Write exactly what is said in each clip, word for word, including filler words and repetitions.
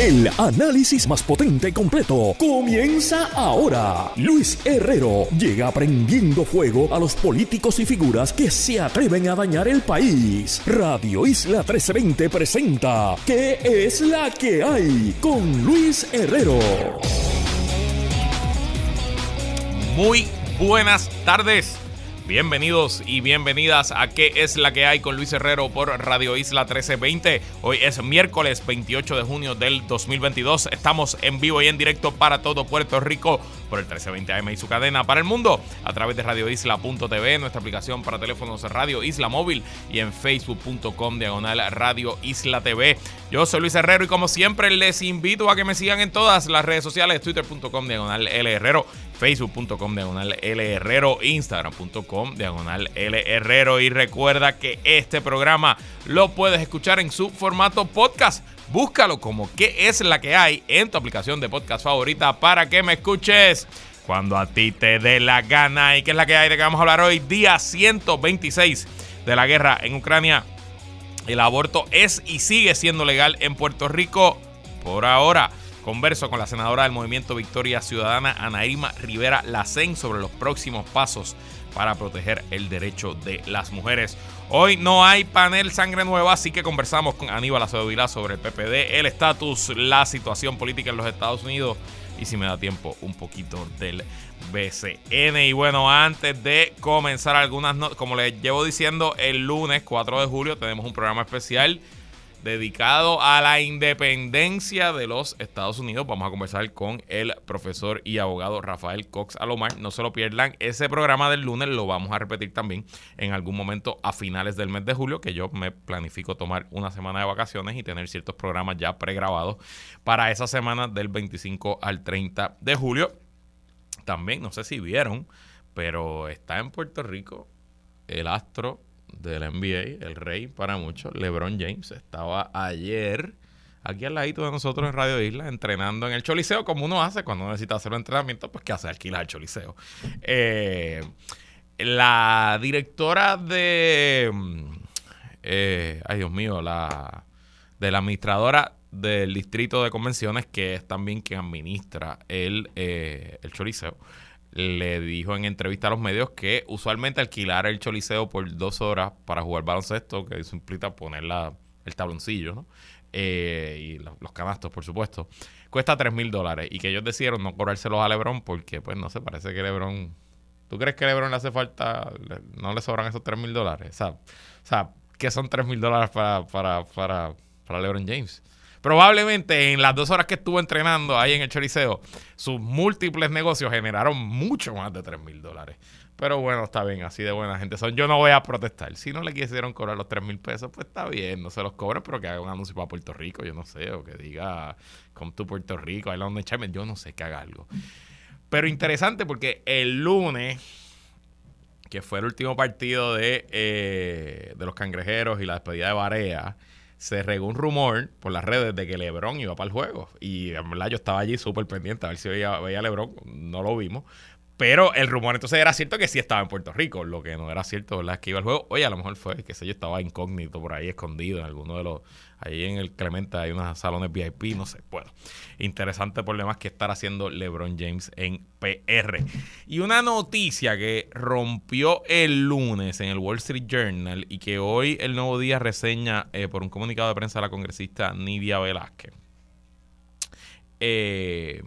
El análisis más potente y completo comienza ahora. Luis Herrero llega prendiendo fuego a los políticos y figuras que se atreven a dañar el país. Radio Isla trece veinte presenta ¿Qué es la que hay? Con Luis Herrero. Muy buenas tardes. Bienvenidos y bienvenidas a ¿Qué es la que hay? Con Luis Herrero por Radio Isla trece veinte. Hoy es miércoles veintiocho de junio del dos mil veintidós. Estamos en vivo y en directo para todo Puerto Rico por el trece veinte A M y su cadena para el mundo a través de radio isla punto t v, nuestra aplicación para teléfonos Radio Isla Móvil y en facebook punto com diagonal Radio Isla T V. Yo soy Luis Herrero y como siempre les invito a que me sigan en todas las redes sociales, twitter punto com diagonal L Herrero, facebook punto com diagonal L Herrero, instagram punto com diagonal L Herrero. Y recuerda que este programa lo puedes escuchar en su formato podcast. Búscalo como ¿Qué es la que hay? En tu aplicación de podcast favorita para que me escuches cuando a ti te dé la gana. ¿Y qué es la que hay? ¿De qué vamos a hablar hoy? Día ciento veintiséis de la guerra en Ucrania. El aborto es y sigue siendo legal en Puerto Rico por ahora. Converso con la senadora del Movimiento Victoria Ciudadana, Ana Irma Rivera Lacén, sobre los próximos pasos para proteger el derecho de las mujeres. Hoy no hay panel Sangre Nueva, así que conversamos con Aníbal Acevedo Vilá sobre el P P D, el estatus, la situación política en los Estados Unidos y, si me da tiempo, un poquito del B C N. Y bueno, antes de comenzar algunas notas, como les llevo diciendo, el lunes cuatro de julio tenemos un programa especial dedicado a la independencia de los Estados Unidos. Vamos a conversar con el profesor y abogado Rafael Cox Alomar. No se lo pierdan. Ese programa del lunes lo vamos a repetir también en algún momento a finales del mes de julio, que yo me planifico tomar una semana de vacaciones y tener ciertos programas ya pregrabados para esa semana del veinticinco al treinta de julio. También, no sé si vieron, pero está en Puerto Rico el astro del N B A, el rey para muchos, LeBron James. Estaba ayer aquí al ladito de nosotros en Radio Isla entrenando en el Choliseo, como uno hace cuando necesita hacer un entrenamiento, pues que hace alquilar el Choliseo. Eh, la directora de eh, ay Dios mío, la de la administradora del distrito de convenciones, que es también quien administra el, eh, el Choliseo, le dijo en entrevista a los medios que usualmente alquilar el Choliseo por dos horas para jugar baloncesto, que eso implica poner la, el tabloncillo, ¿no? Eh, y los, los canastos, por supuesto, cuesta tres mil dólares, y que ellos decidieron no cobrárselos a LeBron porque, pues, no sé, parece que LeBron... ¿Tú crees que a LeBron le hace falta, le, no le sobran esos tres mil dólares? O sea, o sea, ¿qué son tres mil dólares para, para, para, para LeBron James? Probablemente en las dos horas que estuvo entrenando ahí en el Choliseo, sus múltiples negocios generaron mucho más de tres mil dólares. Pero bueno, está bien, así de buena gente son. Yo no voy a protestar. Si no le quisieron cobrar los tres mil pesos, pues está bien, no se los cobren, pero que haga un anuncio para Puerto Rico, yo no sé, o que diga, come to Puerto Rico, I love the Charmen, yo no sé, que haga algo. Pero interesante porque el lunes, que fue el último partido de, eh, de los Cangrejeros y la despedida de Barea, se regó un rumor por las redes de que LeBron iba para el juego. Y en verdad yo estaba allí súper pendiente a ver si veía, veía a LeBron. No lo vimos. Pero el rumor entonces era cierto que sí estaba en Puerto Rico. Lo que no era cierto, ¿verdad?, es que iba al juego. Oye, a lo mejor fue, qué sé yo, estaba incógnito por ahí, escondido en alguno de los... Ahí en el Clemente hay unos salones V I P, no sé. Bueno, interesante por demás que estar haciendo LeBron James en P R. Y una noticia que rompió el lunes en el Wall Street Journal y que hoy el Nuevo Día reseña eh, por un comunicado de prensa de la congresista Nidia Velázquez. Eh...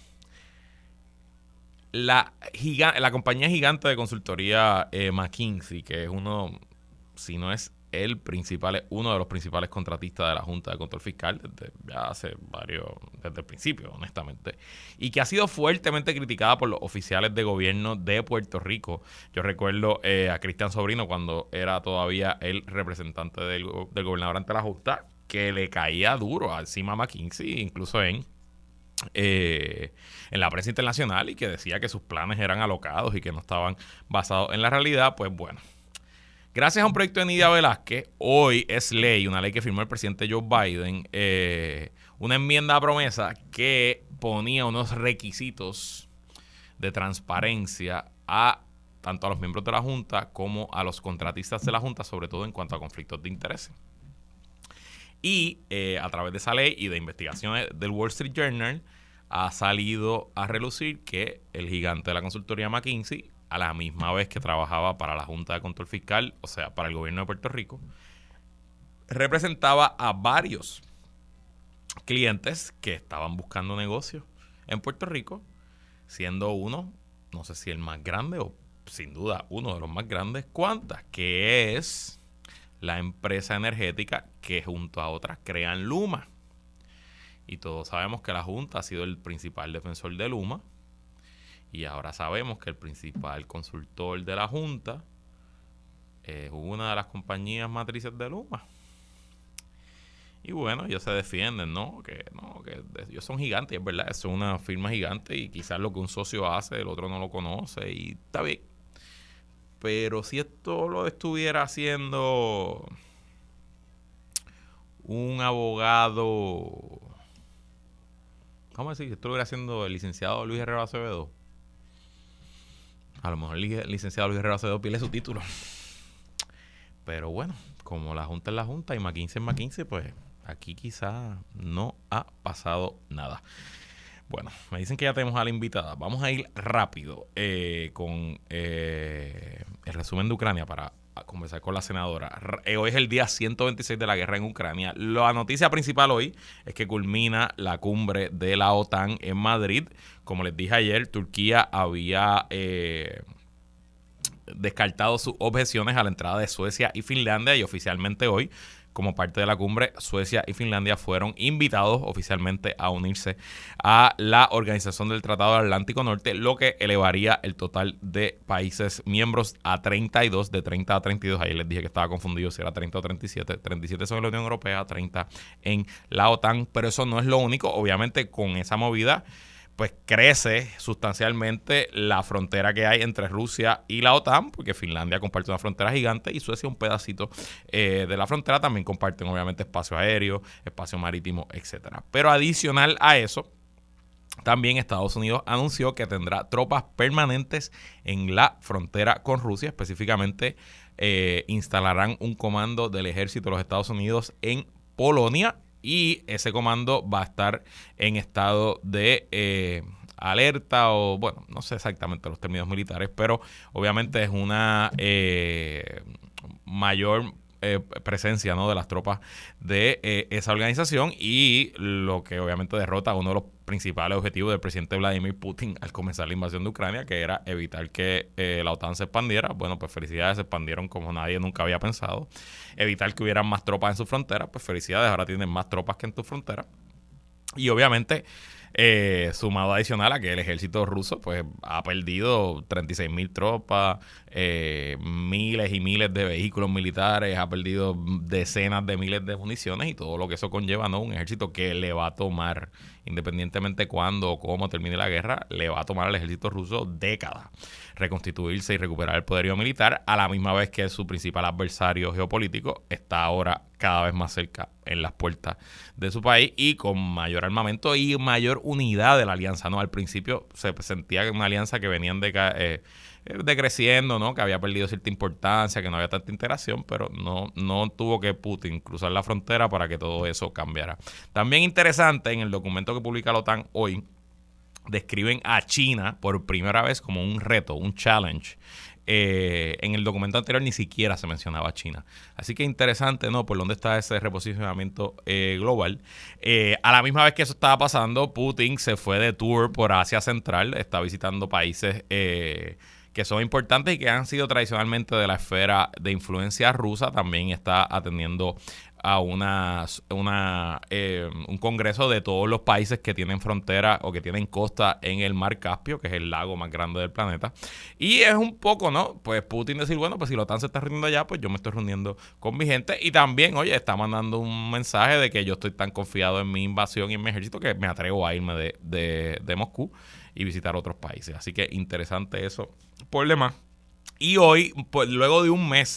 La, giga, la compañía gigante de consultoría eh, McKinsey, que es uno, si no es el principal, es uno de los principales contratistas de la Junta de Control Fiscal desde ya hace varios, desde el principio, honestamente, y que ha sido fuertemente criticada por los oficiales de gobierno de Puerto Rico. Yo recuerdo eh, a Cristian Sobrino, cuando era todavía el representante del, del gobernador ante la Junta, que le caía duro encima a McKinsey, incluso en Eh, en la prensa internacional, y que decía que sus planes eran alocados y que no estaban basados en la realidad. Pues bueno, gracias a un proyecto de Nidia Velázquez, hoy es ley, una ley que firmó el presidente Joe Biden, eh, una enmienda a promesa que ponía unos requisitos de transparencia a tanto a los miembros de la Junta como a los contratistas de la Junta, sobre todo en cuanto a conflictos de intereses. Y eh, a través de esa ley y de investigaciones del Wall Street Journal ha salido a relucir que el gigante de la consultoría McKinsey, a la misma vez que trabajaba para la Junta de Control Fiscal, o sea, para el gobierno de Puerto Rico, representaba a varios clientes que estaban buscando negocios en Puerto Rico, siendo uno, no sé si el más grande o sin duda uno de los más grandes, Qantas, que es la empresa energética que junto a otras crean Luma. Y todos sabemos que la Junta ha sido el principal defensor de Luma, y ahora sabemos que el principal consultor de la Junta es una de las compañías matrices de Luma. Y bueno, ellos se defienden, ¿no? Que no, que ellos son gigantes, es verdad, son una firma gigante y quizás lo que un socio hace, el otro no lo conoce y está bien. Pero si esto lo estuviera haciendo un abogado, ¿cómo decir? Si esto lo estuviera haciendo el licenciado Luis Herrero Acevedo, a lo mejor el licenciado Luis Herrero Acevedo pierde su título. Pero bueno, como la Junta es la Junta y McKinsey es McKinsey, pues aquí quizá no ha pasado nada. Bueno, me dicen que ya tenemos a la invitada. Vamos a ir rápido eh, con eh, el resumen de Ucrania para conversar con la senadora. Eh, hoy es el día ciento veintiséis de la guerra en Ucrania. La noticia principal hoy es que culmina la cumbre de la OTAN en Madrid. Como les dije ayer, Turquía había Eh, descartado sus objeciones a la entrada de Suecia y Finlandia, y oficialmente hoy, como parte de la cumbre, Suecia y Finlandia fueron invitados oficialmente a unirse a la Organización del Tratado del Atlántico Norte, lo que elevaría el total de países miembros a treinta y dos, de treinta a treinta y dos. Ahí les dije que estaba confundido si era treinta o treinta y siete. treinta y siete son en la Unión Europea, treinta en la OTAN, pero eso no es lo único. Obviamente, con esa movida pues crece sustancialmente la frontera que hay entre Rusia y la OTAN, porque Finlandia comparte una frontera gigante y Suecia un pedacito eh, de la frontera. También comparten obviamente espacio aéreo, espacio marítimo, etcétera. Pero adicional a eso, también Estados Unidos anunció que tendrá tropas permanentes en la frontera con Rusia. Específicamente eh, instalarán un comando del ejército de los Estados Unidos en Polonia, y ese comando va a estar en estado de eh, alerta, o bueno, no sé exactamente los términos militares, pero obviamente es una eh, mayor eh, presencia, ¿no?, de las tropas de eh, esa organización, y lo que obviamente derrota a uno de los principales objetivos del presidente Vladimir Putin al comenzar la invasión de Ucrania, que era evitar que eh, la OTAN se expandiera. Bueno, pues felicidades, se expandieron como nadie nunca había pensado. Evitar que hubieran más tropas en sus fronteras, pues felicidades, ahora tienen más tropas que en tu frontera. Y obviamente, eh, sumado adicional a que el ejército ruso pues ha perdido treinta y seis mil tropas, eh, miles y miles de vehículos militares, ha perdido decenas de miles de municiones y todo lo que eso conlleva, ¿no? Un ejército que le va a tomar, independientemente cuándo o cómo termine la guerra, le va a tomar al ejército ruso décadas reconstituirse y recuperar el poderío militar, a la misma vez que su principal adversario geopolítico está ahora cada vez más cerca en las puertas de su país y con mayor armamento y mayor unidad de la alianza, ¿no? Al principio se sentía que una alianza que venían de, eh, decreciendo, ¿no? Que había perdido cierta importancia, que no había tanta interacción, pero no, no tuvo que Putin cruzar la frontera para que todo eso cambiara. También interesante, en el documento que publica la OTAN hoy, describen a China por primera vez como un reto, un challenge. Eh, en el documento anterior ni siquiera se mencionaba a China. Así que interesante, ¿no? Por dónde está ese reposicionamiento eh, global. Eh, a la misma vez que eso estaba pasando, Putin se fue de tour por Asia Central, está visitando países eh, que son importantes y que han sido tradicionalmente de la esfera de influencia rusa. También está atendiendo a una, una eh, un congreso de todos los países que tienen frontera o que tienen costa en el Mar Caspio, que es el lago más grande del planeta. Y es un poco, ¿no? Pues Putin decir, bueno, pues si la OTAN se está reuniendo allá, pues yo me estoy reuniendo con mi gente. Y también, oye, está mandando un mensaje de que yo estoy tan confiado en mi invasión y en mi ejército que me atrevo a irme de, de, de Moscú y visitar otros países. Así que interesante eso por demás. Y hoy, pues luego de un mes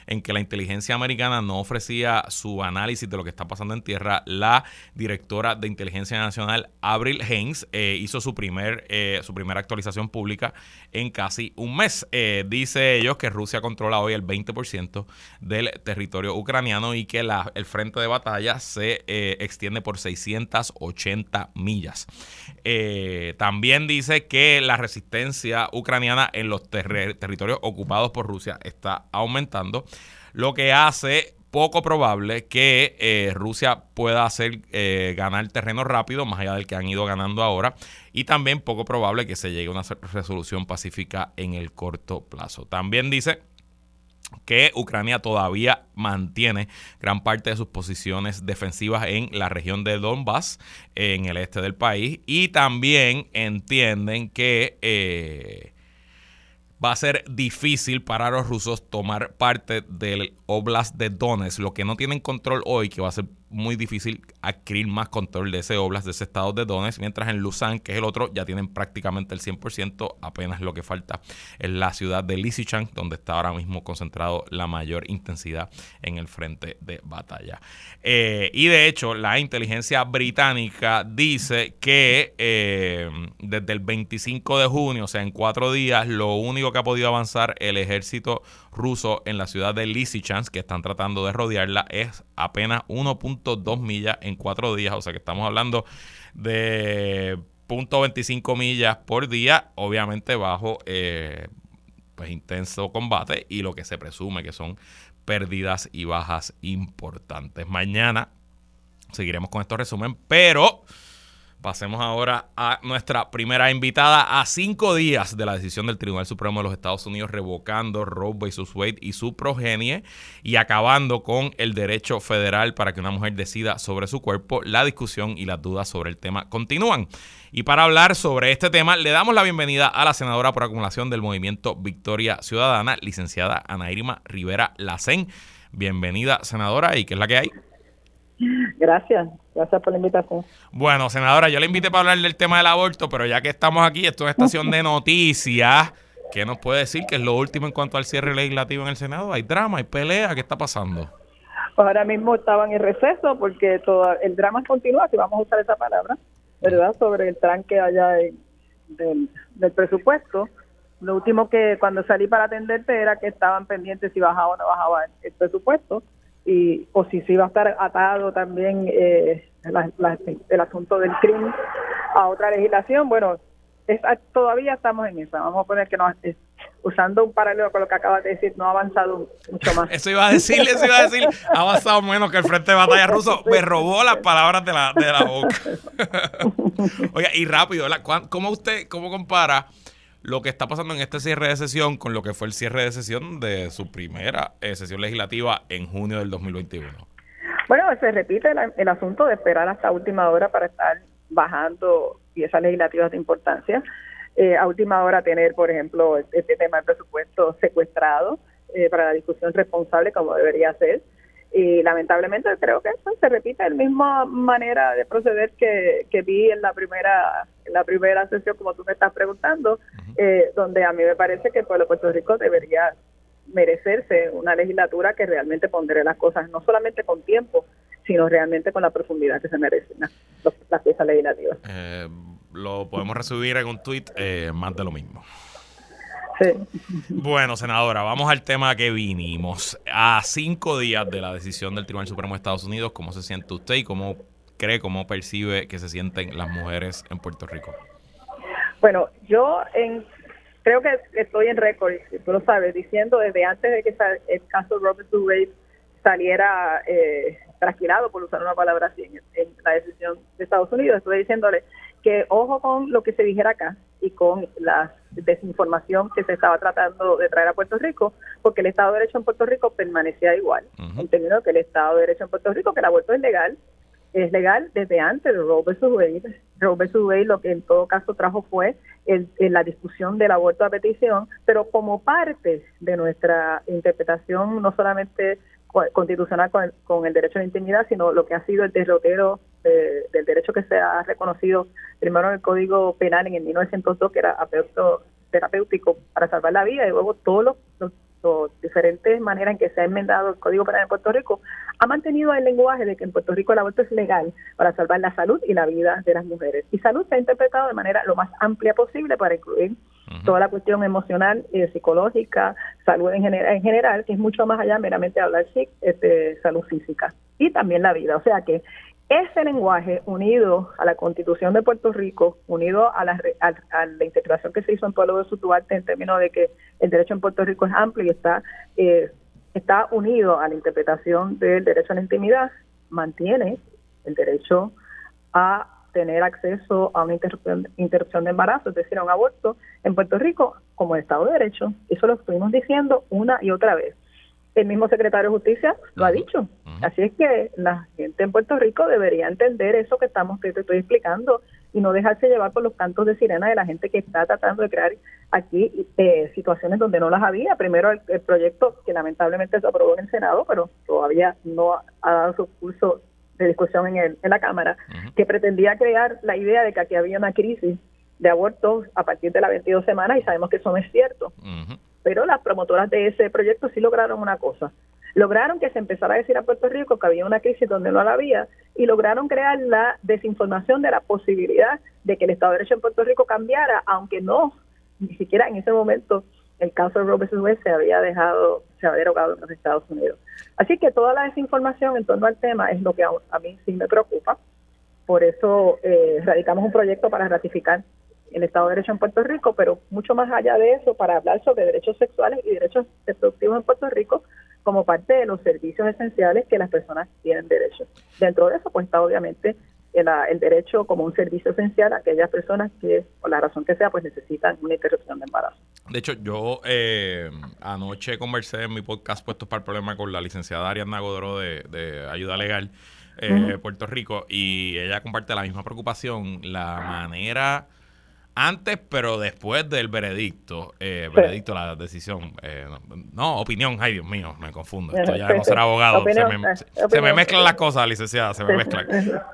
en que la inteligencia americana no ofrecía su análisis de lo que está pasando en tierra, la directora de Inteligencia Nacional, Avril Haines, eh, hizo su primer eh, su primera actualización pública en casi un mes. Eh, dice ellos que Rusia controla hoy el veinte por ciento del territorio ucraniano y que la, el frente de batalla se eh, extiende por seiscientas ochenta millas. Eh, también dice que la resistencia ucraniana en los ter- territorios ocupados por Rusia está aumentando, lo que hace poco probable que eh, Rusia pueda hacer eh, ganar terreno rápido, más allá del que han ido ganando ahora, y también poco probable que se llegue a una resolución pacífica en el corto plazo. También dice que Ucrania todavía mantiene gran parte de sus posiciones defensivas en la región de Donbass, en el este del país, y también entienden que eh, va a ser difícil para los rusos tomar parte del Oblast de Donetsk, lo que no tienen control hoy, que va a ser muy difícil adquirir más control de ese Oblast, de ese estado de Donetsk, mientras en Luhansk, que es el otro, ya tienen prácticamente el cien por ciento, apenas lo que falta es la ciudad de Lysychansk, donde está ahora mismo concentrado la mayor intensidad en el frente de batalla. Eh, y de hecho, la inteligencia británica dice que eh, desde el veinticinco de junio, o sea, en cuatro días, lo único que ha podido avanzar el ejército ruso en la ciudad de Lysychansk, que están tratando de rodearla, es apenas uno punto dos millas en cuatro días, o sea que estamos hablando de punto veinticinco millas por día, obviamente bajo eh, pues intenso combate y lo que se presume que son pérdidas y bajas importantes. Mañana seguiremos con estos resumen, pero pasemos ahora a nuestra primera invitada. A cinco días de la decisión del Tribunal Supremo de los Estados Unidos revocando Roe versus Wade y su progenie y acabando con el derecho federal para que una mujer decida sobre su cuerpo, la discusión y las dudas sobre el tema continúan. Y para hablar sobre este tema, le damos la bienvenida a la senadora por acumulación del Movimiento Victoria Ciudadana, licenciada Ana Irma Rivera Lacén. Bienvenida, senadora, ¿y qué es la que hay? Gracias, gracias por la invitación. Bueno, senadora, yo le invité para hablar del tema del aborto, pero ya que estamos aquí, esto es estación de noticias, ¿qué nos puede decir que es lo último en cuanto al cierre legislativo en el Senado? ¿Hay drama, hay pelea? ¿Qué está pasando? Pues ahora mismo estaban en receso porque todo el drama continúa, si vamos a usar esa palabra, ¿verdad? Sobre el tranque allá en, del, del presupuesto. Lo último que cuando salí para atenderte era que estaban pendientes si bajaba o no bajaba el, el presupuesto. Y o si se iba a estar atado también eh, la, la, el asunto del crimen a otra legislación. Bueno, es, todavía estamos en eso. Vamos a poner que no, es, usando un paralelo con lo que acabas de decir, no ha avanzado mucho más. Eso iba a decir, eso iba a decir, ha avanzado menos que el Frente de Batalla ruso. Me robó las palabras de la, de la boca. Oiga, y rápido, ¿cómo usted, cómo compara lo que está pasando en este cierre de sesión con lo que fue el cierre de sesión de su primera eh, sesión legislativa en junio del dos mil veintiuno? Bueno, se repite el, el asunto de esperar hasta última hora para estar bajando piezas legislativas de importancia. Eh, a última hora tener, por ejemplo, este tema del presupuesto secuestrado eh, para la discusión responsable como debería ser. Y lamentablemente creo que eso se repite la misma manera de proceder que, que vi en la primera en la primera sesión, como tú me estás preguntando, uh-huh. eh, donde a mí me parece que el pueblo de Puerto Rico debería merecerse una legislatura que realmente pondere las cosas, no solamente con tiempo, sino realmente con la profundidad que se merecen las, las piezas legislativas. Eh, lo podemos resumir en un tuit, eh, más de lo mismo. Sí. Bueno, senadora, vamos al tema que vinimos. A cinco días de la decisión del Tribunal Supremo de Estados Unidos, ¿cómo se siente usted y cómo cree, cómo percibe que se sienten las mujeres en Puerto Rico? Bueno, yo en, creo que estoy en récord, tú lo sabes, diciendo desde antes de que el caso Roe versus Wade saliera eh, trasquilado, por usar una palabra así, en, en la decisión de Estados Unidos, estoy diciéndole que ojo con lo que se dijera acá y con la desinformación que se estaba tratando de traer a Puerto Rico, porque el Estado de Derecho en Puerto Rico permanecía igual, uh-huh. en términos de que el Estado de Derecho en Puerto Rico, que el aborto es legal, es legal desde antes de Roe versus Wade. Roe versus Wade lo que en todo caso trajo fue el, el, la discusión del aborto a petición, pero como parte de nuestra interpretación no solamente constitucional con el, con el derecho a la intimidad, sino lo que ha sido el derrotero eh, del derecho que se ha reconocido primero en el Código Penal en el mil novecientos dos, que era terapéutico para salvar la vida, y luego todos los, los o diferentes maneras en que se ha enmendado el Código Penal en Puerto Rico, ha mantenido el lenguaje de que en Puerto Rico el aborto es legal para salvar la salud y la vida de las mujeres. Y salud se ha interpretado de manera lo más amplia posible para incluir uh-huh. toda la cuestión emocional y psicológica, salud en general, en general, que es mucho más allá meramente de hablar sí, este, salud física y también la vida. O sea que ese lenguaje unido a la Constitución de Puerto Rico, unido a la, a, a la interpretación que se hizo en Pueblo de Duarte en términos de que el derecho en Puerto Rico es amplio y está eh, está unido a la interpretación del derecho a la intimidad, mantiene el derecho a tener acceso a una interrupción, interrupción de embarazo, es decir, a un aborto en Puerto Rico como Estado de Derecho. Eso lo estuvimos diciendo una y otra vez. El mismo secretario de Justicia lo ha dicho. Uh-huh. Así es que la gente en Puerto Rico debería entender eso que estamos que te estoy explicando y no dejarse llevar por los cantos de sirena de la gente que está tratando de crear aquí eh, situaciones donde no las había. Primero el, el proyecto que lamentablemente se aprobó en el Senado, pero todavía no ha dado su curso de discusión en, el, en la Cámara, uh-huh. que pretendía crear la idea de que aquí había una crisis de abortos a partir de las veintidós semanas y sabemos que eso no es cierto. Uh-huh. Pero las promotoras de ese proyecto sí lograron una cosa. Lograron que se empezara a decir a Puerto Rico que había una crisis donde no la había y lograron crear la desinformación de la posibilidad de que el Estado de Derecho en Puerto Rico cambiara, aunque no, ni siquiera en ese momento el caso de Roe versus Wade se había dejado, se había derogado en los Estados Unidos. Así que toda la desinformación en torno al tema es lo que a, a mí sí me preocupa. Por eso eh, radicamos un proyecto para ratificar el Estado de Derecho en Puerto Rico, pero mucho más allá de eso, para hablar sobre derechos sexuales y derechos reproductivos en Puerto Rico como parte de los servicios esenciales que las personas tienen derecho. Dentro de eso, pues está obviamente el, el derecho como un servicio esencial a aquellas personas que, por la razón que sea, pues necesitan una interrupción de embarazo. De hecho, yo eh, anoche conversé en mi podcast Puestos para el Problema con la licenciada Ariadna Godró de, de Ayuda Legal eh, uh-huh. Puerto Rico, y ella comparte la misma preocupación, la manera... Antes, pero después del veredicto, eh, sí. veredicto, la decisión, eh, no, opinión, ay Dios mío, me confundo, esto ya sí, no ser abogado, opinión, se, me, eh, se opinión, me mezclan sí. las cosas, licenciada, se me sí. mezclan.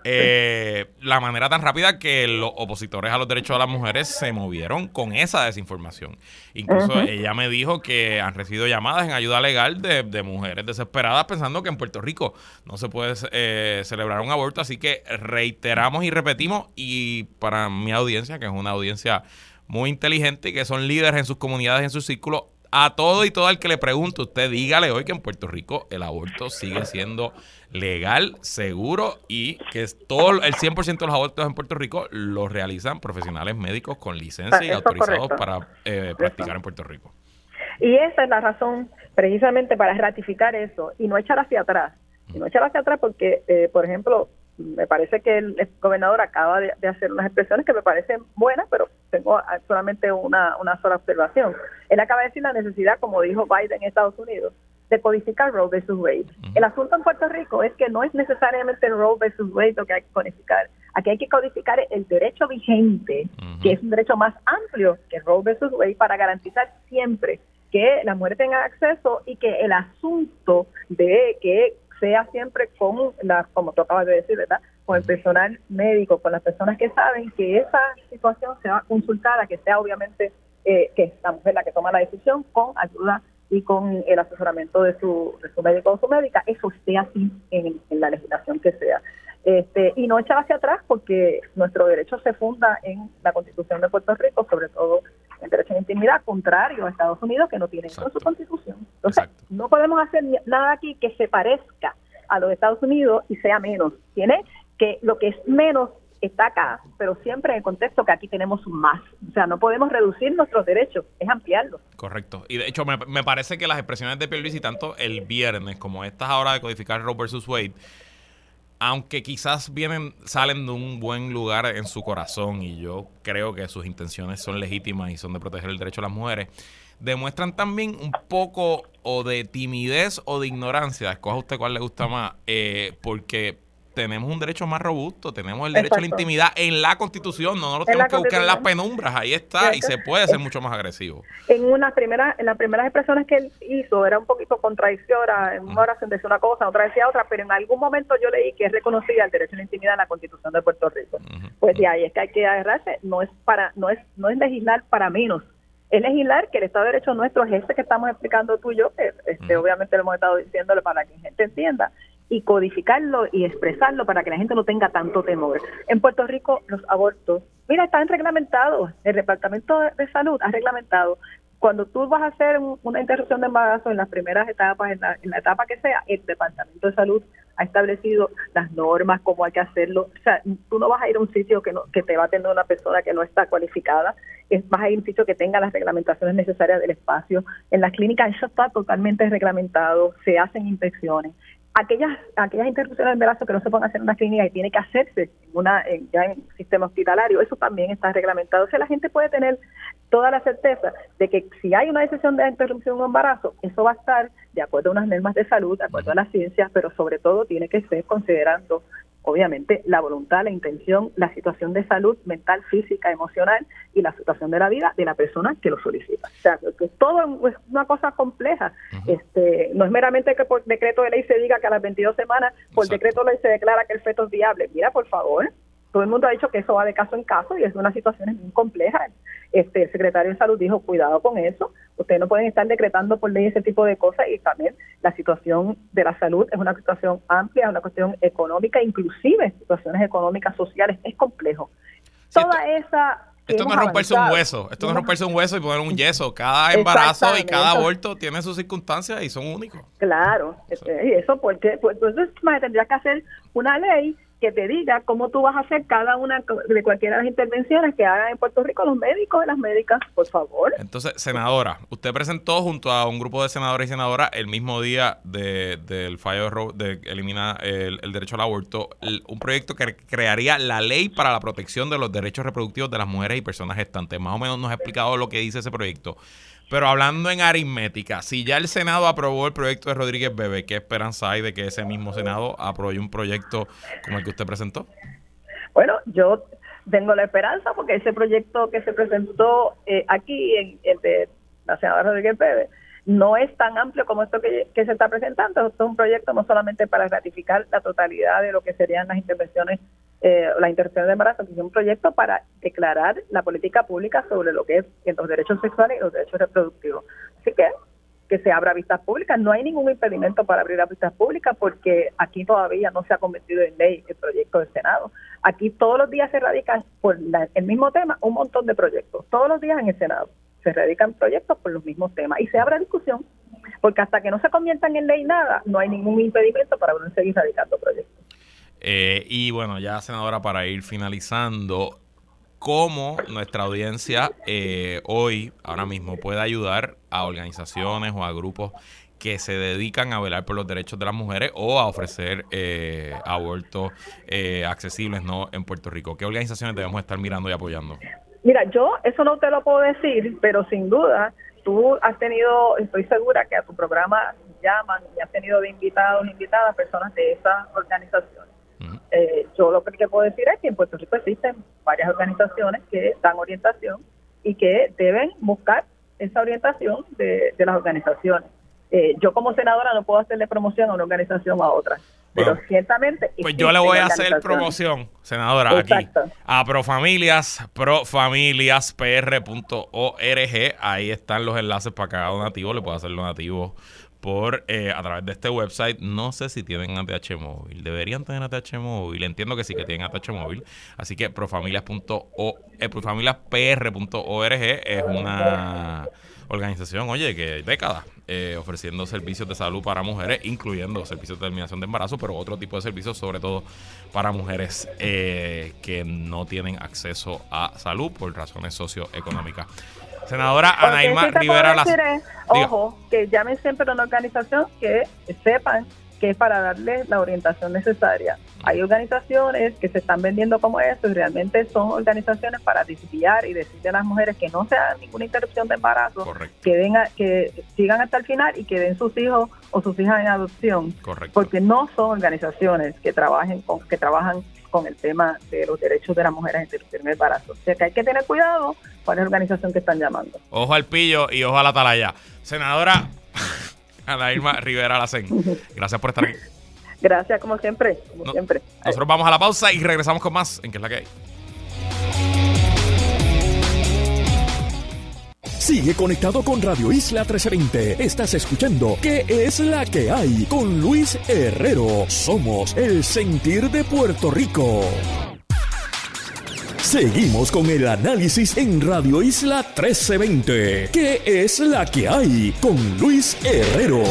Eh, la manera tan rápida que los opositores a los derechos de las mujeres se movieron con esa desinformación. Incluso uh-huh. ella me dijo que han recibido llamadas en ayuda legal de, de mujeres desesperadas pensando que en Puerto Rico no se puede eh, celebrar un aborto, así que reiteramos y repetimos, y para mi audiencia, que es una audiencia muy inteligente y que son líderes en sus comunidades, en sus círculos, a todo y todo el que le pregunte, usted dígale hoy que en Puerto Rico el aborto sigue siendo legal, seguro, y que es todo el cien por ciento de los abortos en Puerto Rico los realizan profesionales médicos con licencia y autorizados para eh, practicar en Puerto Rico. Y esa es la razón precisamente para ratificar eso y no echar hacia atrás. Y no echar hacia atrás porque, eh, por ejemplo, me parece que el, el gobernador acaba de, de hacer unas expresiones que me parecen buenas, pero tengo solamente una, una sola observación. Él acaba de decir la necesidad, como dijo Biden en Estados Unidos, de codificar Roe versus Wade. Uh-huh. El asunto en Puerto Rico es que no es necesariamente Roe versus Wade lo que hay que codificar. Aquí hay que codificar el derecho vigente, uh-huh. que es un derecho más amplio que Roe versus Wade, para garantizar siempre que las mujeres tengan acceso y que el asunto de que sea siempre con, la, como tú acabas de decir, ¿verdad?, con el personal médico, con las personas que saben que esa situación sea consultada, que sea obviamente eh, que es la mujer la que toma la decisión con ayuda y con el asesoramiento de su, de su médico o su médica, eso esté así en, en la legislación que sea. Este, y no echar hacia atrás, porque nuestro derecho se funda en la Constitución de Puerto Rico, sobre todo el derecho a la intimidad, contrario a Estados Unidos, que no tiene eso en su Constitución. Entonces, Exacto. no podemos hacer nada aquí que se parezca a los Estados Unidos y sea menos. Tiene que lo que es menos está acá, pero siempre en el contexto que aquí tenemos más. O sea, no podemos reducir nuestros derechos, es ampliarlos. Correcto. Y de hecho, me, me parece que las expresiones de Pierluisi, tanto el viernes como estas ahora de codificar Roe versus Wade, aunque quizás vienen, salen de un buen lugar en su corazón, y yo creo que sus intenciones son legítimas y son de proteger el derecho de las mujeres, demuestran también un poco o de timidez o de ignorancia, escoja usted cuál le gusta más, eh, porque tenemos un derecho más robusto, tenemos el derecho Exacto. a la intimidad en la Constitución, no nos lo tenemos que buscar en las penumbras, ahí está, y se puede ser mucho más agresivo. En una primera, en las primeras expresiones que él hizo, era un poquito contradictoria, en una oración decía una cosa, otra decía otra, pero en algún momento yo leí que reconocía el derecho a la intimidad en la Constitución de Puerto Rico. Uh-huh. Pues de ahí es que hay que agarrarse, no es para, no es, no es legislar para menos es legislar que el Estado de Derecho nuestro es este que estamos explicando tú y yo, que este, uh-huh. obviamente lo hemos estado diciéndole para que la gente entienda, y codificarlo y expresarlo para que la gente no tenga tanto temor. En Puerto Rico los abortos, mira, están reglamentados, el Departamento de Salud ha reglamentado. Cuando tú vas a hacer un, una interrupción de embarazo en las primeras etapas, en la, en la etapa que sea, el Departamento de Salud ha establecido las normas, cómo hay que hacerlo. O sea, tú no vas a ir a un sitio que no que te va a atender una persona que no está cualificada, es, vas a ir a un sitio que tenga las reglamentaciones necesarias del espacio. En las clínicas eso está totalmente reglamentado, se hacen inspecciones. Aquellas aquellas interrupciones de embarazo que no se pueden hacer en una clínica y tiene que hacerse en una en, ya en sistema hospitalario, eso también está reglamentado. O sea, la gente puede tener toda la certeza de que si hay una decisión de interrupción de un embarazo, eso va a estar de acuerdo a unas normas de salud, de acuerdo a las ciencias, pero sobre todo tiene que ser considerando, obviamente, la voluntad, la intención, la situación de salud mental, física, emocional y la situación de la vida de la persona que lo solicita. O sea, que todo es una cosa compleja. Uh-huh. Este, no es meramente que por decreto de ley se diga que a las veintidós semanas, por Exacto. decreto de ley se declara que el feto es viable. Mira, por favor, todo el mundo ha dicho que eso va de caso en caso y es una situación muy compleja. Este, el secretario de Salud dijo, cuidado con eso, ustedes no pueden estar decretando por ley ese tipo de cosas, y también la situación de la salud es una situación amplia, es una cuestión económica, inclusive situaciones económicas, sociales, es complejo. Sí, Toda esto, esa... Esto no es romperse un hueso, esto no es romperse un hueso y poner un yeso. Cada embarazo y cada aborto tiene sus circunstancias y son únicos. Claro, y eso porque pues, entonces tendrías que hacer una ley que te diga cómo tú vas a hacer cada una de cualquiera de las intervenciones que hagan en Puerto Rico los médicos y las médicas, por favor. Entonces, senadora, usted presentó junto a un grupo de senadores y senadoras el mismo día de, del fallo de eliminar el, el derecho al aborto, el, un proyecto que crearía la ley para la protección de los derechos reproductivos de las mujeres y personas gestantes. Más o menos nos ha explicado lo que dice ese proyecto. Pero hablando en aritmética, si ya el Senado aprobó el proyecto de Rodríguez Bebe, ¿qué esperanza hay de que ese mismo Senado apruebe un proyecto como el que usted presentó? Bueno, yo tengo la esperanza porque ese proyecto que se presentó eh, aquí, en el de la senadora Rodríguez Bebe, no es tan amplio como esto que, que se está presentando. Esto es un proyecto no solamente para ratificar la totalidad de lo que serían las intervenciones Eh, la interrupción de embarazo, que es un proyecto para declarar la política pública sobre lo que es los derechos sexuales y los derechos reproductivos. Así que que se abra vistas públicas, no hay ningún impedimento para abrir las vistas públicas porque aquí todavía no se ha convertido en ley el proyecto del Senado. Aquí todos los días se radican por la, el mismo tema un montón de proyectos, todos los días en el Senado se radican proyectos por los mismos temas y se abre discusión porque hasta que no se conviertan en ley nada, no hay ningún impedimento para seguir radicando proyectos. Eh, y bueno, ya senadora, para ir finalizando, ¿cómo nuestra audiencia eh, hoy, ahora mismo, puede ayudar a organizaciones o a grupos que se dedican a velar por los derechos de las mujeres o a ofrecer eh, abortos eh, accesibles no en Puerto Rico? ¿Qué organizaciones debemos estar mirando y apoyando? Mira, yo eso no te lo puedo decir, pero sin duda tú has tenido, estoy segura que a tu programa llaman y has tenido de invitados, invitadas personas de esas organizaciones. Uh-huh. Eh, yo lo que puedo decir es que en Puerto Rico existen varias organizaciones que dan orientación y que deben buscar esa orientación de, de las organizaciones. Eh, yo como senadora no puedo hacerle promoción a una organización o a otra, pero bueno, ciertamente... Pues yo le voy a hacer promoción, senadora, Exacto. aquí, a Profamilias, profamilias p r punto org. Ahí están los enlaces para cada donativo, le puedo hacer donativo por eh, a través de este website. No sé si tienen A T H móvil, deberían tener A T H móvil, entiendo que sí que tienen A T H móvil, así que profamilias punto org, eh, profamilias p r punto org es una organización, oye, que décadas eh, ofreciendo servicios de salud para mujeres, incluyendo servicios de terminación de embarazo, pero otro tipo de servicios, sobre todo para mujeres eh, que no tienen acceso a salud por razones socioeconómicas. Senadora Anaíma sí Rivera Las... Es, ojo, que llamen siempre a una organización que sepan que es para darle la orientación necesaria. Hay organizaciones que se están vendiendo como esto y realmente son organizaciones para desviar y decirle a las mujeres que no se hagan ninguna interrupción de embarazo, que, den a, que sigan hasta el final y que den sus hijos o sus hijas en adopción. Correcto. Porque no son organizaciones que trabajen con, que trabajan con el tema de los derechos de las mujeres en interrupción de embarazo. O sea que hay que tener cuidado cuál es la organización que están llamando. Ojo al pillo y ojo a la atalaya. Senadora Anaíma Rivera Lacén, gracias por estar aquí. Gracias, como siempre. Como no, siempre. Nosotros vamos a la pausa y regresamos con más en ¿Qué es la que hay? Sigue conectado con Radio Isla trece veinte. Estás escuchando ¿Qué es la que hay? Con Luis Herrero. Somos el sentir de Puerto Rico. Seguimos con el análisis en Radio Isla trece veinte. ¿Qué es la que hay? Con Luis Herrero.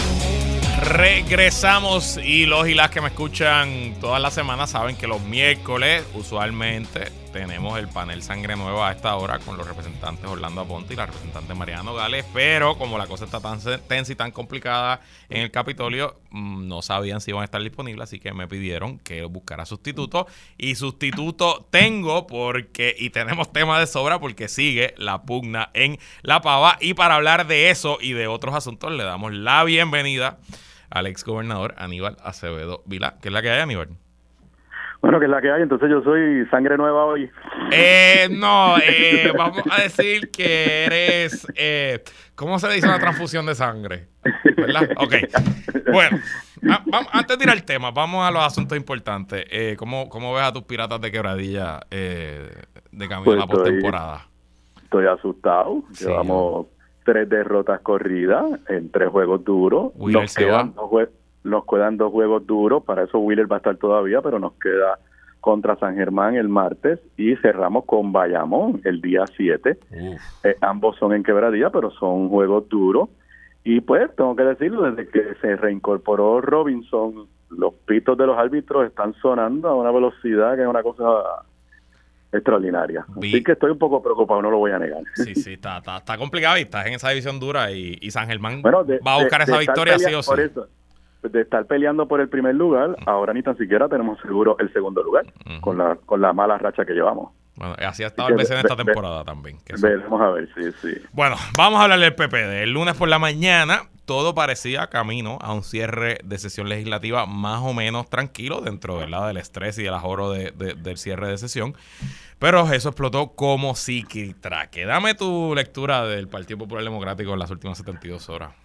Regresamos y los y las que me escuchan todas las semanas saben que los miércoles usualmente tenemos el panel Sangre Nueva a esta hora con los representantes Orlando Aponte y la representante Mariana Nogales, pero como la cosa está tan tensa y tan complicada en el Capitolio, no sabían si iban a estar disponibles, así que me pidieron que buscara sustituto y sustituto tengo porque, y tenemos tema de sobra porque sigue la pugna en La Pava, y para hablar de eso y de otros asuntos le damos la bienvenida al ex gobernador Aníbal Acevedo Vilá. ¿Qué es la que hay, Aníbal? Bueno, que es la que hay, entonces yo soy Sangre Nueva hoy. Eh, no, eh, vamos a decir que eres, eh, ¿cómo se dice una transfusión de sangre? ¿Verdad? Ok, bueno, a, vamos, antes de ir al tema, vamos a los asuntos importantes. Eh, ¿cómo, ¿Cómo ves a tus Piratas de Quebradilla eh, de camino pues a la postemporada? Estoy asustado, sí. Llevamos tres derrotas corridas en tres juegos duros. Wheeler nos se quedan va. Dos jue- nos quedan dos juegos duros, para eso Wheeler va a estar todavía, pero nos queda contra San Germán el martes y cerramos con Bayamón el día siete. Eh, ambos son en Quebradilla, pero son juegos duros. Y pues, tengo que decirlo, desde que se reincorporó Robinson, los pitos de los árbitros están sonando a una velocidad que es una cosa extraordinaria. Vi. Así que estoy un poco preocupado, no lo voy a negar. Sí, sí, está, está, está complicado y estás en esa división dura y, y San Germán bueno, de, va a buscar de, esa de victoria sí o sí. Por eso, de estar peleando por el primer lugar, ahora ni tan siquiera tenemos seguro el segundo lugar, uh-huh. con la con la mala racha que llevamos. Bueno, así ha estado el B C en esta ve, temporada ve, también. Que veremos a ver, sí, sí. Bueno, vamos a hablar del P P D. El lunes por la mañana todo parecía camino a un cierre de sesión legislativa más o menos tranquilo dentro, ¿verdad?, del estrés y del ajoro de, de, del cierre de sesión. Pero eso explotó como psiquitraque. Dame tu lectura del Partido Popular Democrático en las últimas setenta y dos horas.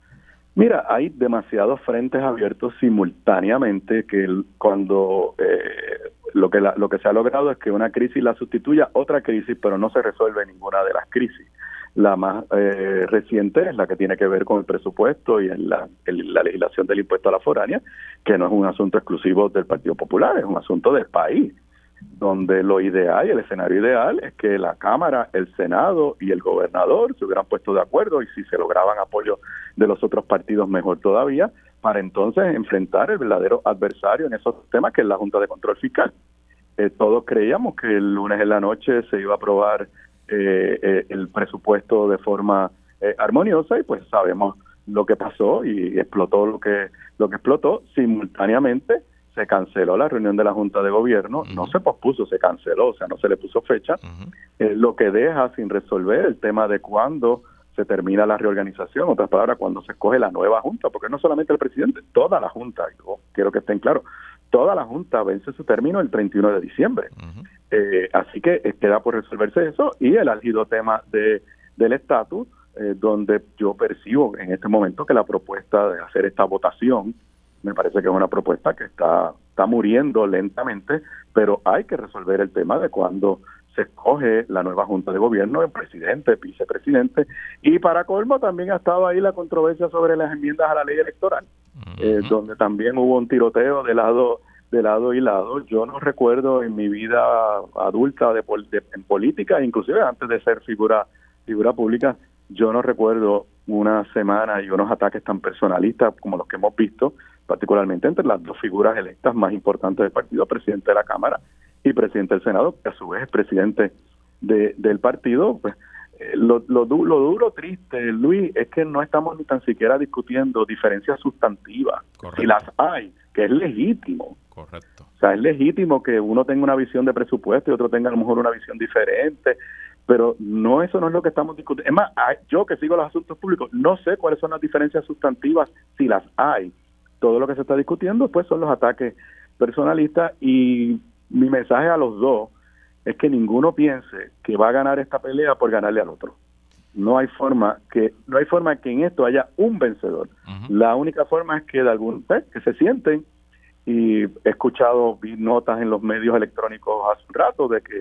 Mira, hay demasiados frentes abiertos simultáneamente que el, cuando eh, lo que la, lo que se ha logrado es que una crisis la sustituya otra crisis, pero no se resuelve ninguna de las crisis. La más eh, reciente es la que tiene que ver con el presupuesto y en la, en la legislación del impuesto a la foránea, que no es un asunto exclusivo del Partido Popular, es un asunto del país, donde lo ideal y el escenario ideal es que la Cámara, el Senado y el gobernador se hubieran puesto de acuerdo, y si se lograban apoyo de los otros partidos mejor todavía, para entonces enfrentar el verdadero adversario en esos temas, que es la Junta de Control Fiscal. Eh, todos creíamos que el lunes en la noche se iba a aprobar eh, eh, el presupuesto de forma eh, armoniosa, y pues sabemos lo que pasó y explotó lo que lo que explotó. Simultáneamente se canceló la reunión de la Junta de Gobierno, uh-huh. no se pospuso, se canceló, o sea, no se le puso fecha, uh-huh. eh, lo que deja sin resolver el tema de cuándo se termina la reorganización, otras palabras, cuándo se escoge la nueva Junta, porque no solamente el presidente, toda la Junta, yo quiero que estén claros, toda la Junta vence su término el treinta y uno de diciembre. Uh-huh. Eh, así que eh, queda por resolverse eso, y el álgido tema de del estatus, eh, donde yo percibo en este momento que la propuesta de hacer esta votación me parece que es una propuesta que está, está muriendo lentamente, pero hay que resolver el tema de cuándo se escoge la nueva Junta de Gobierno, el presidente, vicepresidente, y para colmo también ha estado ahí la controversia sobre las enmiendas a la ley electoral, uh-huh. eh, donde también hubo un tiroteo de lado de lado y lado. Yo no recuerdo en mi vida adulta de, de en política, inclusive antes de ser figura figura pública, yo no recuerdo una semana y unos ataques tan personalistas como los que hemos visto, particularmente entre las dos figuras electas más importantes del partido, presidente de la Cámara y presidente del Senado, que a su vez es presidente de, del partido. Pues eh, lo, lo, lo duro, triste, Luis, es que no estamos ni tan siquiera discutiendo diferencias sustantivas. Correcto. Si las hay, que es legítimo. Correcto. O sea, es legítimo que uno tenga una visión de presupuesto y otro tenga a lo mejor una visión diferente, pero no, eso no es lo que estamos discutiendo. Es más, yo que sigo los asuntos públicos, no sé cuáles son las diferencias sustantivas, si las hay. Todo lo que se está discutiendo pues son los ataques personalistas, y mi mensaje a los dos es que ninguno piense que va a ganar esta pelea por ganarle al otro. No hay forma que no hay forma que en esto haya un vencedor. Uh-huh. La única forma es que de algún pues, que se sienten, y he escuchado vi notas en los medios electrónicos hace un rato de que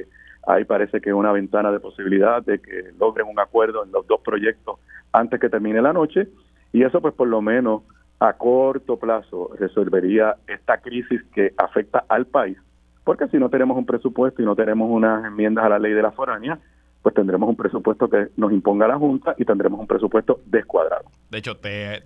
Ahí parece que hay una ventana de posibilidad de que logren un acuerdo en los dos proyectos antes que termine la noche, y eso pues por lo menos a corto plazo resolvería esta crisis que afecta al país, porque si no tenemos un presupuesto y no tenemos unas enmiendas a la ley de la foránea, pues tendremos un presupuesto que nos imponga la Junta y tendremos un presupuesto descuadrado. De hecho, te,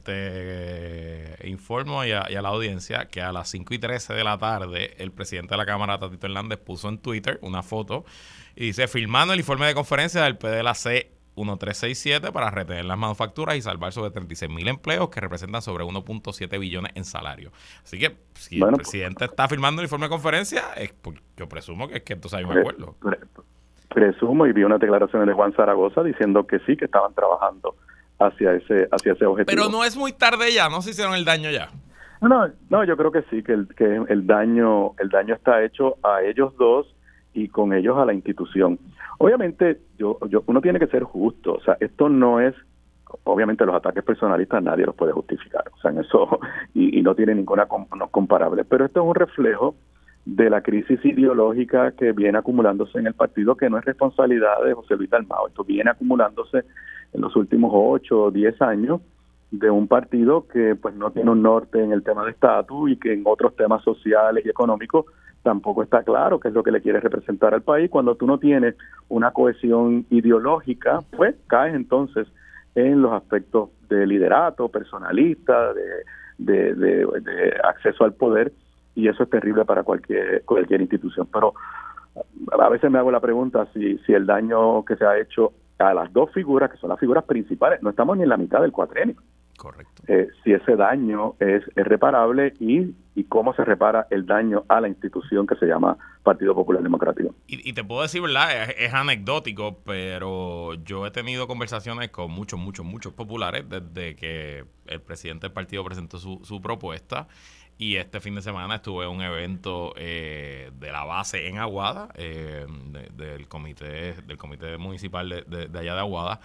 te informo y a, y a la audiencia que a las cinco y trece de la tarde el presidente de la Cámara, Tatito Hernández, puso en Twitter una foto y dice, firmando el informe de conferencia del P D L A C trece sesenta y siete para retener las manufacturas y salvar sobre treinta y seis mil empleos que representan sobre uno punto siete billones en salario. Así que si bueno, el presidente pues, está firmando el informe de conferencia, es porque yo presumo que es que entonces hay un acuerdo. Presumo, y vi unas declaraciones de Juan Zaragoza diciendo que sí, que estaban trabajando hacia ese hacia ese objetivo. Pero no es muy tarde ya, no se hicieron el daño ya. No, no, yo creo que sí, que el, que el daño el daño está hecho a ellos dos y con ellos a la institución. Obviamente, yo, yo uno tiene que ser justo, o sea, esto no es, obviamente los ataques personalistas nadie los puede justificar, o sea, en eso, y, y no tiene ninguna no comparable, pero esto es un reflejo de la crisis ideológica que viene acumulándose en el partido, que no es responsabilidad de José Luis Dalmau. Esto viene acumulándose en los últimos ocho o diez años de un partido que pues no tiene un norte en el tema de estatus y que en otros temas sociales y económicos tampoco está claro qué es lo que le quiere representar al país. Cuando tú no tienes una cohesión ideológica, pues caes entonces en los aspectos de liderato, personalista, de, de, de, de acceso al poder, y eso es terrible para cualquier cualquier institución. Pero a veces me hago la pregunta si si el daño que se ha hecho a las dos figuras, que son las figuras principales, no estamos ni en la mitad del cuatrienio. Correcto. Eh, si ese daño es, es reparable y, y cómo se repara el daño a la institución que se llama Partido Popular Democrático. Y, y te puedo decir, ¿verdad? Es, es anecdótico, pero yo he tenido conversaciones con muchos, muchos, muchos populares desde que el presidente del partido presentó su, su propuesta. Y este fin de semana estuve en un evento eh, de la base en Aguada, eh, de, del comité del comité municipal de, de, de allá de Aguada.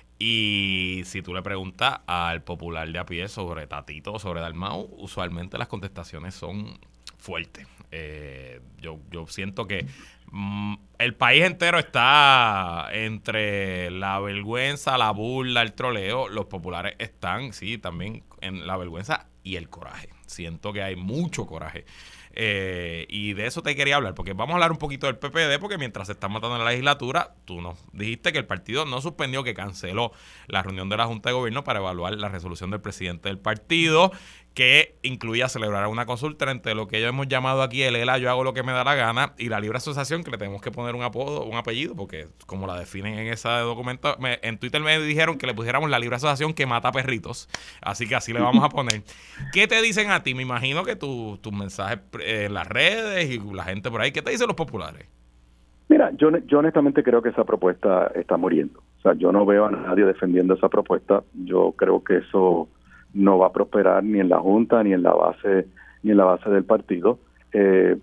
Y si tú le preguntas al popular de a pie sobre Tatito, sobre Dalmau, usualmente las contestaciones son fuertes. Eh, yo, yo siento que mm, el país entero está entre la vergüenza, la burla, el troleo. Los populares están, sí, también en la vergüenza y el coraje. Siento que hay mucho coraje. Eh, y de eso te quería hablar, porque vamos a hablar un poquito del P P D, porque mientras se está matando en la legislatura, tú nos dijiste que el partido no suspendió, que canceló la reunión de la Junta de Gobierno para evaluar la resolución del presidente del partido, que incluía celebrar una consulta entre lo que ellos hemos llamado aquí el ELA, yo hago lo que me da la gana, y la libre asociación, que le tenemos que poner un apodo, un apellido, porque como la definen en ese documento, me, en Twitter me dijeron que le pusiéramos la libre asociación que mata perritos, así que así le vamos a poner. ¿Qué te dicen a ti? Me imagino que tus tu mensajes en las redes y la gente por ahí, ¿qué te dicen los populares? Mira, yo, yo honestamente creo que esa propuesta está muriendo. O sea, yo no veo a nadie defendiendo esa propuesta. Yo creo que eso no va a prosperar ni en la Junta ni en la base ni en la base del partido. Eh,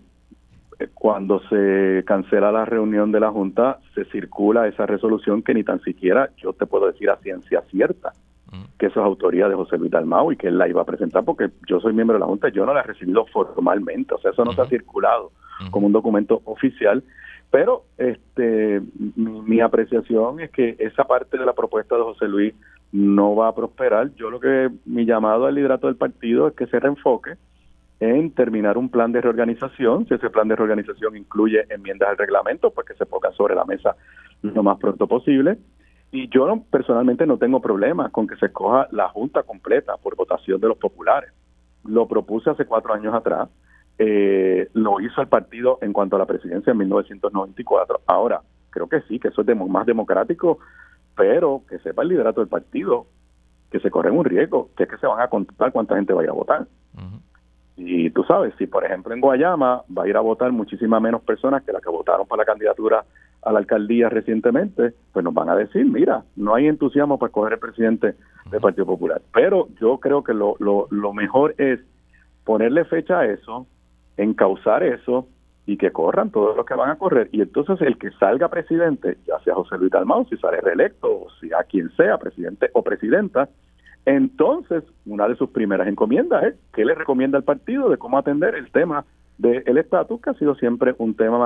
cuando se cancela la reunión de la Junta, se circula esa resolución que ni tan siquiera yo te puedo decir a ciencia cierta que eso es autoría de José Luis Dalmau y que él la iba a presentar, porque yo soy miembro de la Junta y yo no la he recibido formalmente, o sea, eso no uh-huh. se ha circulado uh-huh. como un documento oficial, pero este mi, mi apreciación es que esa parte de la propuesta de José Luis no va a prosperar. Yo lo que mi llamado al liderato del partido es que se reenfoque en terminar un plan de reorganización. Si ese plan de reorganización incluye enmiendas al reglamento, pues que se ponga sobre la mesa lo más pronto posible. Y yo no, personalmente no tengo problema con que se escoja la Junta completa por votación de los populares. Lo propuse hace cuatro años atrás, eh, lo hizo el partido en cuanto a la presidencia en mil novecientos noventa y cuatro. Ahora, creo que sí, que eso es demo, más democrático, pero que sepa el liderato del partido que se corren un riesgo, que es que se van a contar cuánta gente va a ir a votar. Uh-huh. Y tú sabes, si por ejemplo en Guayama va a ir a votar muchísimas menos personas que las que votaron para la candidatura a la alcaldía recientemente, pues nos van a decir, mira, no hay entusiasmo para escoger el presidente del Partido Popular. Pero yo creo que lo, lo, lo mejor es ponerle fecha a eso, encauzar eso y que corran todos los que van a correr. Y entonces el que salga presidente, ya sea José Luis Dalmau, si sale reelecto, o sea quien sea, presidente o presidenta, entonces una de sus primeras encomiendas es qué le recomienda al partido de cómo atender el tema del estatus, que ha sido siempre un tema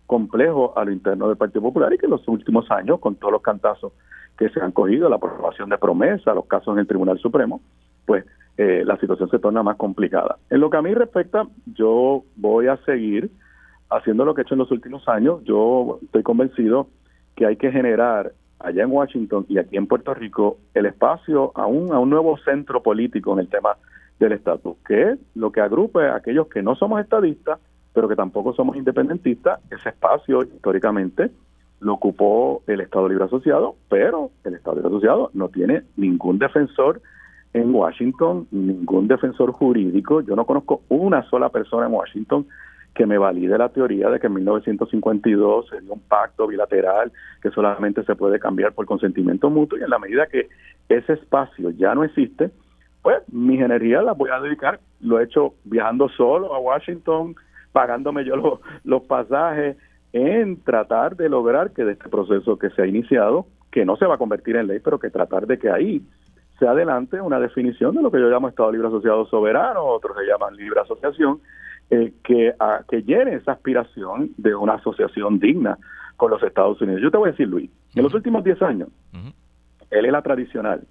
complejo a lo interno del Partido Popular y que en los últimos años, con todos los cantazos que se han cogido, la aprobación de promesa, los casos en el Tribunal Supremo, pues eh, la situación se torna más complicada. En lo que a mí respecta, yo voy a seguir haciendo lo que he hecho en los últimos años. Yo estoy convencido que hay que generar allá en Washington y aquí en Puerto Rico el espacio a un, a un nuevo centro político en el tema del estatus, que es lo que agrupe a aquellos que no somos estadistas, pero que tampoco somos independentistas. Ese espacio históricamente lo ocupó el Estado Libre Asociado, pero el Estado Libre Asociado no tiene ningún defensor en Washington, ningún defensor jurídico. Yo no conozco una sola persona en Washington que me valide la teoría de que en mil novecientos cincuenta y dos se dio un pacto bilateral que solamente se puede cambiar por consentimiento mutuo, y en la medida que ese espacio ya no existe, pues mis energías las voy a dedicar. Lo he hecho viajando solo a Washington, pagándome yo los, los pasajes, en tratar de lograr que de este proceso que se ha iniciado, que no se va a convertir en ley, pero que tratar de que ahí se adelante una definición de lo que yo llamo Estado Libre Asociado Soberano, otros se llaman libre asociación, eh, que, a, que llene esa aspiración de una asociación digna con los Estados Unidos. Yo te voy a decir, Luis, en los últimos diez años, uh-huh. el E L A tradicional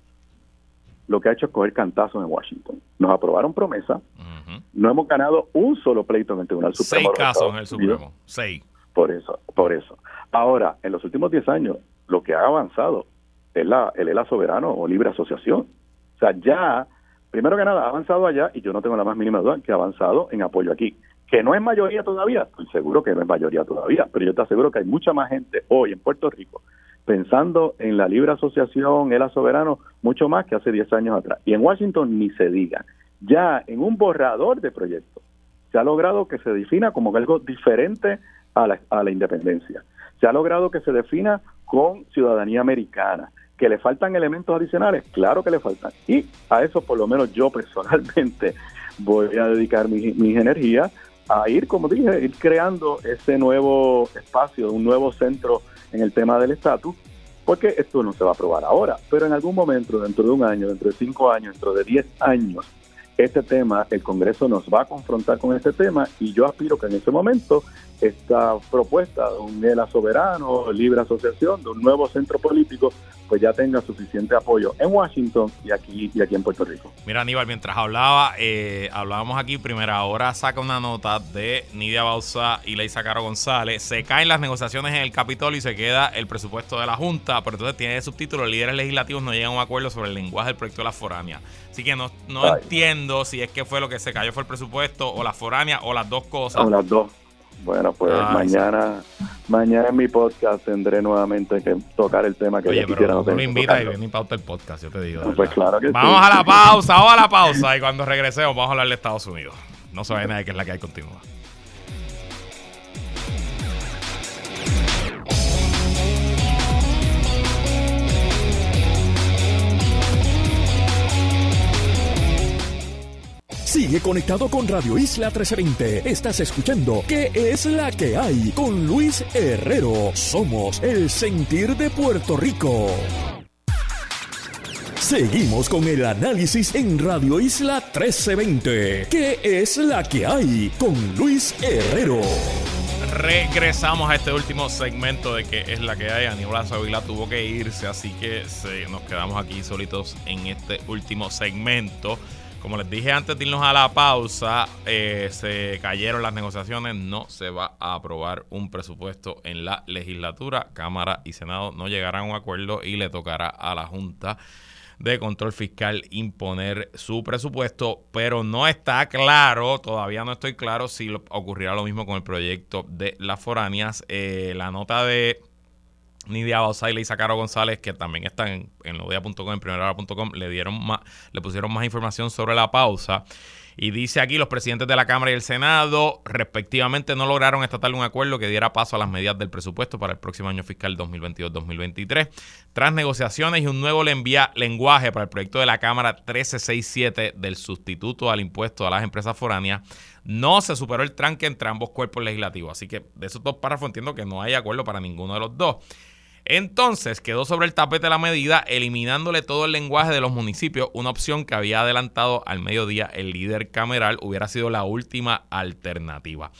lo que ha hecho es coger cantazos en Washington. Nos aprobaron promesa, uh-huh. no hemos ganado un solo pleito en el Tribunal Supremo. Seis casos en el Supremo, seis. Por eso, por eso. Ahora, en los últimos diez años, lo que ha avanzado es la, el E L A soberano o libre asociación. O sea, ya, primero que nada, ha avanzado allá, y yo no tengo la más mínima duda que ha avanzado en apoyo aquí. Que no es mayoría todavía, estoy seguro que no es mayoría todavía, pero yo te aseguro que hay mucha más gente hoy en Puerto Rico pensando en la libre asociación, E L A soberano, mucho más que hace diez años atrás. Y en Washington ni se diga. Ya en un borrador de proyecto se ha logrado que se defina como algo diferente a la, a la independencia. Se ha logrado que se defina con ciudadanía americana. ¿Que le faltan elementos adicionales? Claro que le faltan. Y a eso por lo menos yo personalmente voy a dedicar mis, mis energías a ir, como dije, ir creando ese nuevo espacio, un nuevo centro en el tema del estatus, porque esto no se va a aprobar ahora, pero en algún momento, dentro de un año, dentro de cinco años, dentro de diez años, este tema, el Congreso nos va a confrontar con este tema, y yo aspiro que en ese momento esta propuesta de un E L A soberano, libre asociación, de un nuevo centro político, pues ya tenga suficiente apoyo en Washington y aquí y aquí en Puerto Rico. Mira, Aníbal, mientras hablaba, eh, hablábamos aquí, Primera Hora saca una nota de Nidia Bauza y Leisa Caro González. Se caen las negociaciones en el Capitolio y se queda el presupuesto de la Junta, pero entonces tiene el subtítulo: líderes legislativos no llegan a un acuerdo sobre el lenguaje del proyecto de la foránea. Así que no, no entiendo si es que fue lo que se cayó fue el presupuesto o la foránea o las dos cosas. O las dos. Bueno, pues Ay, mañana sí. mañana en mi podcast tendré nuevamente que tocar el tema que Oye, yo quisiera. Oye, pero no me invitas y ven y pauta el podcast, yo te digo. No, pues claro que vamos sí. a la pausa, vamos a la pausa, y cuando regresemos vamos a hablar de Estados Unidos. No se vayan a ver qué es la que hay, continúa. Sigue conectado con Radio Isla trescientos veinte. Estás escuchando ¿Qué es la que hay? Con Luis Herrero. Somos el sentir de Puerto Rico. Seguimos con el análisis en Radio Isla trescientos veinte. ¿Qué es la que hay? Con Luis Herrero. Regresamos a este último segmento de ¿Qué es la que hay? Aníbal Ávila tuvo que irse, así que se, nos quedamos aquí solitos en este último segmento. Como les dije antes de irnos a la pausa, eh, se cayeron las negociaciones, no se va a aprobar un presupuesto en la legislatura. Cámara y Senado no llegarán a un acuerdo y le tocará a la Junta de Control Fiscal imponer su presupuesto, pero no está claro, todavía no estoy claro si lo, ocurrirá lo mismo con el proyecto de las foráneas. Eh, la nota de Nidia Bauza y Leisa Caro González, que también están en, en lodia punto com, en primera hora punto com, le dieron más, le pusieron más información sobre la pausa. Y dice aquí: los presidentes de la Cámara y el Senado, respectivamente, no lograron esta tarde un acuerdo que diera paso a las medidas del presupuesto para el próximo año fiscal dos mil veintidós dos mil veintitrés. Tras negociaciones y un nuevo lenvia, lenguaje para el proyecto de la Cámara trece sesenta y siete del sustituto al impuesto a las empresas foráneas, no se superó el tranque entre ambos cuerpos legislativos. Así que de esos dos párrafos entiendo que no hay acuerdo para ninguno de los dos. Entonces quedó sobre el tapete la medida, eliminándole todo el lenguaje de los municipios, una opción que había adelantado al mediodía el líder cameral. Hubiera sido la última alternativa.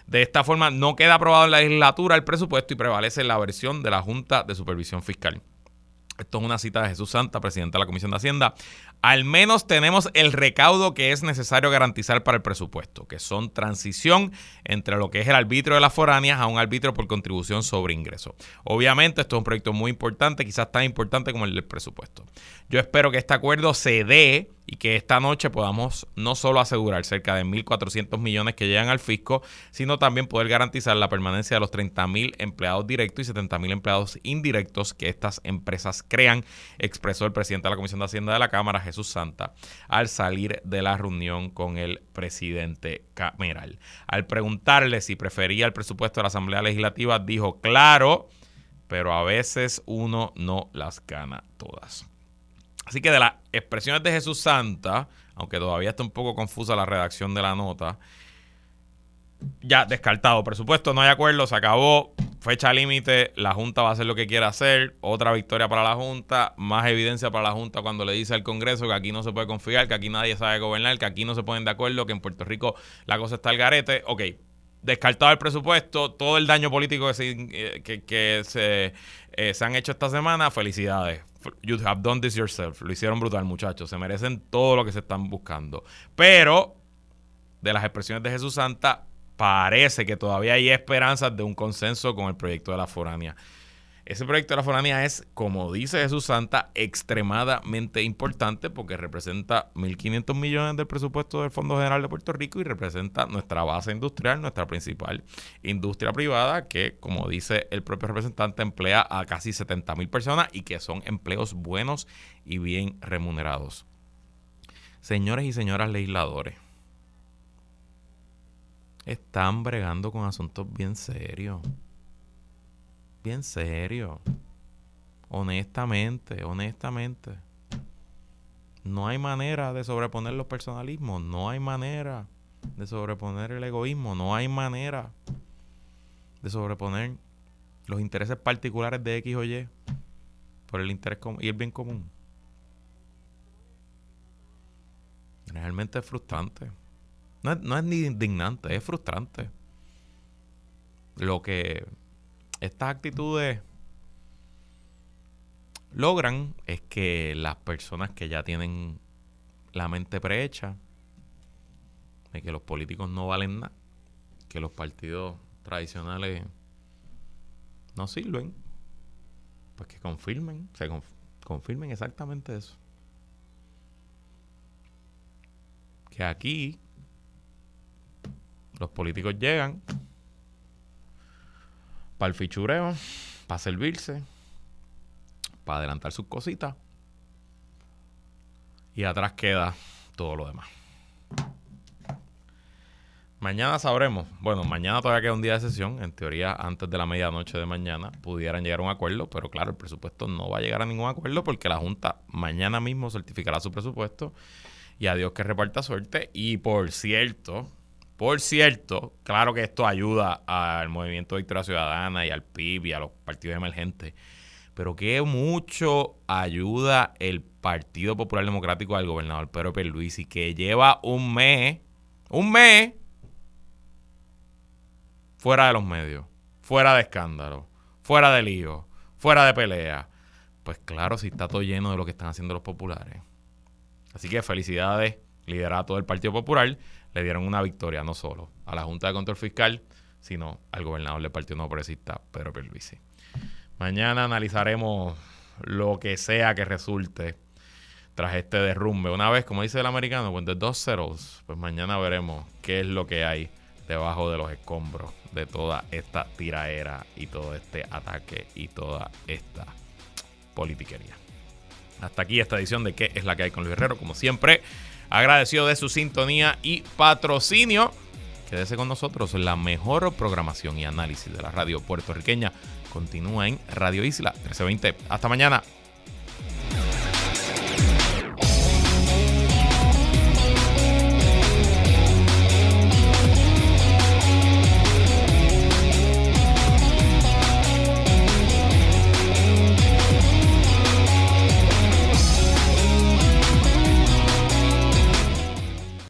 De esta forma, no queda aprobado en la legislatura el presupuesto y prevalece la versión de la Junta de Supervisión Fiscal. Esto es una cita de Jesús Santa, presidente de la Comisión de Hacienda. Al menos tenemos el recaudo que es necesario garantizar para el presupuesto, que son transición entre lo que es el arbitrio de las foráneas a un arbitrio por contribución sobre ingreso. Obviamente, esto es un proyecto muy importante, quizás tan importante como el del presupuesto. Yo espero que este acuerdo se dé y que esta noche podamos no solo asegurar cerca de mil cuatrocientos millones que llegan al fisco, sino también poder garantizar la permanencia de los treinta mil empleados directos y setenta mil empleados indirectos que estas empresas crean, expresó el presidente de la Comisión de Hacienda de la Cámara, Jesús Santa, al salir de la reunión con el presidente cameral. Al preguntarle si prefería el presupuesto de la Asamblea Legislativa, dijo, claro, pero a veces uno no las gana todas. Así que de las expresiones de Jesús Santa, aunque todavía está un poco confusa la redacción de la nota, ya descartado. Presupuesto, no hay acuerdo, se acabó, fecha límite, la Junta va a hacer lo que quiera hacer, otra victoria para la Junta, más evidencia para la Junta cuando le dice al Congreso que aquí no se puede confiar, que aquí nadie sabe gobernar, que aquí no se ponen de acuerdo, que en Puerto Rico la cosa está al garete. Ok, descartado el presupuesto, todo el daño político que se, que, que se, eh, se han hecho esta semana, felicidades. You have done this yourself. Lo hicieron brutal, muchachos. Se merecen todo lo que se están buscando. Pero, de las expresiones de Jesús Santa, parece que todavía hay esperanzas de un consenso con el proyecto de la foránea. Ese proyecto de la foránea es, como dice Jesús Santa, extremadamente importante porque representa mil quinientos millones del presupuesto del Fondo General de Puerto Rico y representa nuestra base industrial, nuestra principal industria privada que, como dice el propio representante, emplea a casi setenta mil personas y que son empleos buenos y bien remunerados. Señores y señoras legisladores, están bregando con asuntos bien serios. Bien serio. Honestamente, honestamente. No hay manera de sobreponer los personalismos. No hay manera de sobreponer el egoísmo. No hay manera de sobreponer los intereses particulares de X o Y por el interés y el bien común. Realmente es frustrante. No es, no es ni indignante, es frustrante. Lo que estas actitudes logran es que las personas que ya tienen la mente prehecha de que los políticos no valen nada, que los partidos tradicionales no sirven, pues que confirmen, se conf- confirmen exactamente eso. Que aquí los políticos llegan para el fichureo, para servirse, para adelantar sus cositas. Y atrás queda todo lo demás. Mañana sabremos. Bueno, mañana todavía queda un día de sesión. En teoría, antes de la medianoche de mañana pudieran llegar a un acuerdo. Pero claro, el presupuesto no va a llegar a ningún acuerdo porque la Junta mañana mismo certificará su presupuesto. Y a Dios que reparta suerte. Y por cierto... Por cierto, claro que esto ayuda al Movimiento de Victoria Ciudadana y al P I B y a los partidos emergentes, pero que mucho ayuda el Partido Popular Democrático al gobernador Pedro Pierluisi, que lleva un mes, un mes, fuera de los medios, fuera de escándalo, fuera de lío, fuera de pelea. Pues claro, si está todo lleno de lo que están haciendo los populares. Así que felicidades, liderato del Partido Popular. Le dieron una victoria no solo a la Junta de Control Fiscal, sino al gobernador del Partido No Progresista, Pedro Pierluisi. Mañana analizaremos lo que sea que resulte tras este derrumbe. Una vez, como dice el americano, when the dust settles, pues mañana veremos qué es lo que hay debajo de los escombros de toda esta tiraera y todo este ataque y toda esta politiquería. Hasta aquí esta edición de ¿Qué es la que hay con Luis Herrero? Como siempre, agradecido de su sintonía y patrocinio. Quédese con nosotros. La mejor programación y análisis de la radio puertorriqueña continúa en Radio Isla trece veinte. Hasta mañana.